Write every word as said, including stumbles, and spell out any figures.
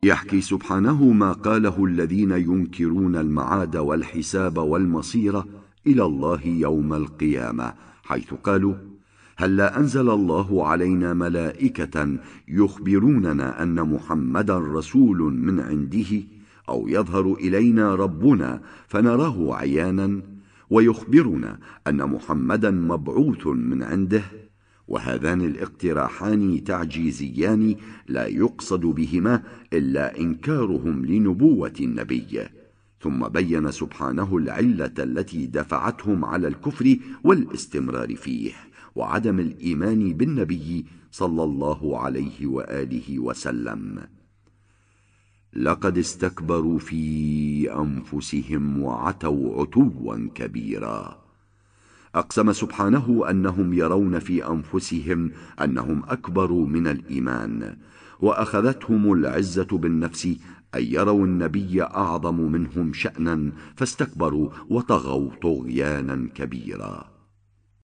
يحكي سبحانه ما قاله الذين ينكرون المعاد والحساب والمصير إلى الله يوم القيامة، حيث قالوا: هلا أنزل الله علينا ملائكة يخبروننا أن محمدا رسول من عنده، أو يظهر إلينا ربنا فنراه عيانا ويخبرنا أن محمدا مبعوث من عنده. وهذان الاقتراحان تعجيزيان لا يقصد بهما إلا إنكارهم لنبوة النبي. ثم بين سبحانه العلة التي دفعتهم على الكفر والاستمرار فيه وعدم الإيمان بالنبي صلى الله عليه وآله وسلم: لقد استكبروا في أنفسهم وعتوا عتوا كبيرا. أقسم سبحانه أنهم يرون في أنفسهم أنهم أكبر من الإيمان، وأخذتهم العزة بالنفس أن يروا النبي أعظم منهم شأنا، فاستكبروا وطغوا طغيانا كبيرا.